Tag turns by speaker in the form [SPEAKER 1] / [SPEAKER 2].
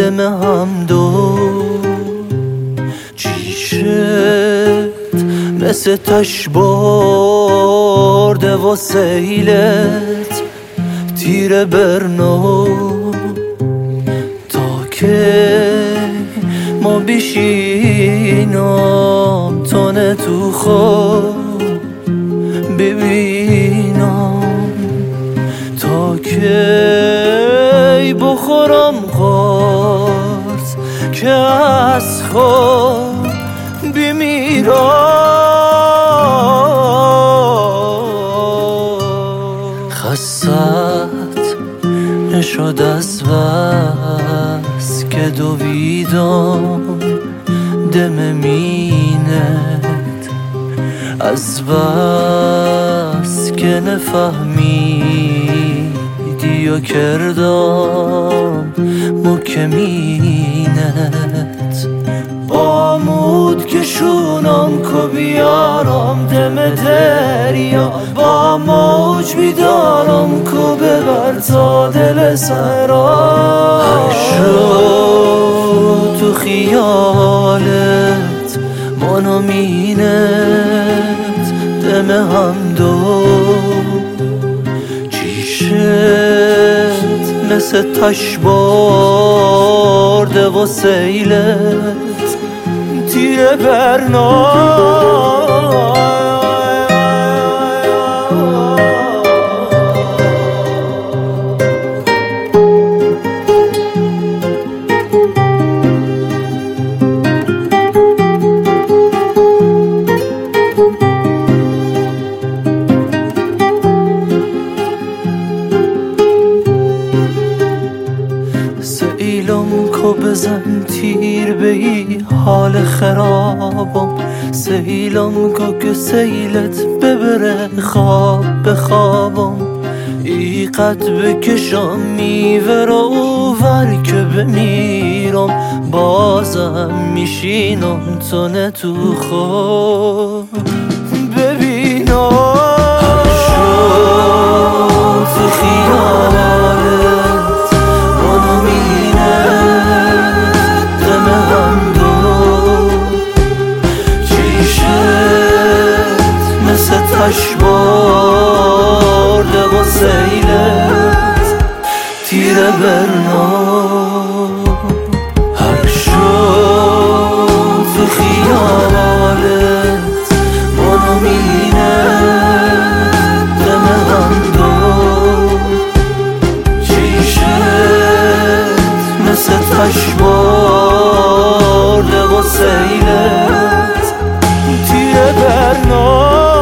[SPEAKER 1] دم هم دو چیشت مثل تش برده و سیلت تیر برنو تا که ما بشینم تانه تو خواب ببینم تا که بخورم قرص که از خواب بمیرم خست نشد از بس که دویدم دم مینت از بس که نفهمیدی و کردم مکمینت بامود که شونم که بیارم دم دریا با موج بیدارم که ببر تا دل سرا شد تو خیالت منو مینت دم هم دو چیشت مثل تش برده و سیلت تیر برنامه سیلم که بزن تیر به ای حال خرابم سیلم که سیلت ببره خواب بخوابم ای قد بکشم میوه رو ور که بمیرم بازم میشینم تو نه تو خواب ببینم تو خیالت منو مینت دم هم دو چیشت مثل تش برده و سیلت تیر برنام هر شد تو خیالت منو مینت دم هم دو مثل تش برده و سیلت تیر برنامه